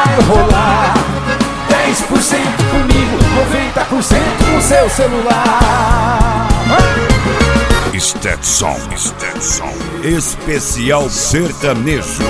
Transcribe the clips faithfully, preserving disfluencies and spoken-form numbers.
vai rolar. Dez por cento comigo, noventa por cento com seu celular. Stetson, Stetson, especial sertanejo.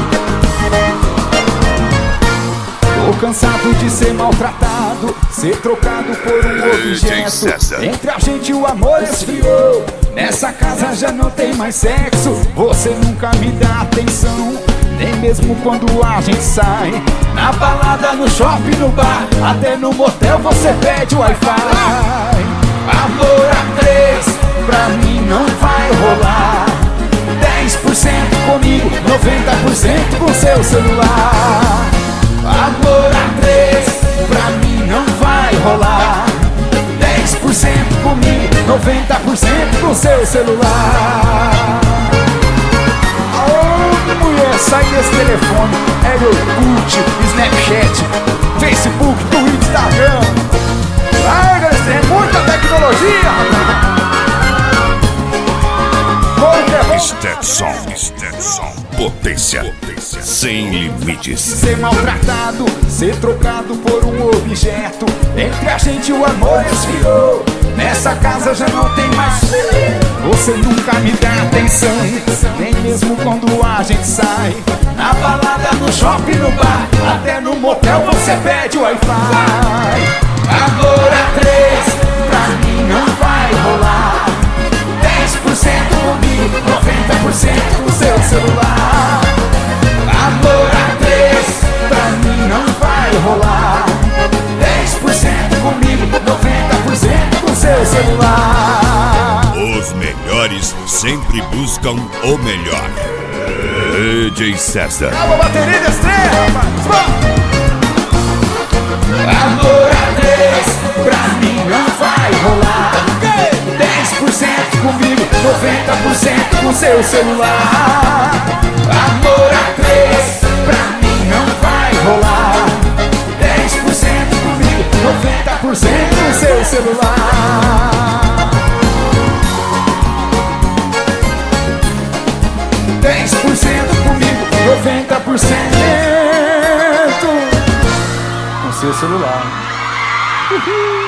Tô cansado de ser maltratado, ser trocado por um objeto. Entre a gente o amor esfriou, nessa casa já não tem mais sexo. Você nunca me dá atenção, nem mesmo quando a gente sai. Na balada, no shopping, no bar, até no motel você pede Wi-Fi. Amor a três, pra mim não vai rolar. Dez por cento comigo, noventa por cento com seu celular. Amor a três, pra mim não vai rolar. Dez por cento comigo, noventa por cento com seu celular. Ô mulher, sai desse telefone. É Orkut, Snapchat, Facebook, Twitter, Instagram. Ai, galera, tem muita tecnologia, rapaz. Stetson, Stetson, potência, potência sem limites. Ser maltratado, ser trocado por um objeto. Entre a gente o amor esfriou, nessa casa já não tem mais. Você nunca me dá atenção, nem mesmo quando a gente sai. Na balada, no shopping, no bar, até no motel você pede Wi-Fi. Amor a três, pra mim não vai rolar. Dez por cento comigo, noventa por cento com seu celular. Amor a três, pra mim não vai rolar. Dez por cento comigo, noventa por cento com seu celular. Os melhores sempre buscam o melhor. D J César. Calma, bateria de estrela, rapaz. Amor a três, pra mim não vai rolar. Dez por cento comigo, noventa por cento com seu celular. Amor a três, pra mim não vai rolar. Dez por cento comigo, noventa por cento com seu celular. Dez por cento comigo, noventa por cento com seu celular. Uhul.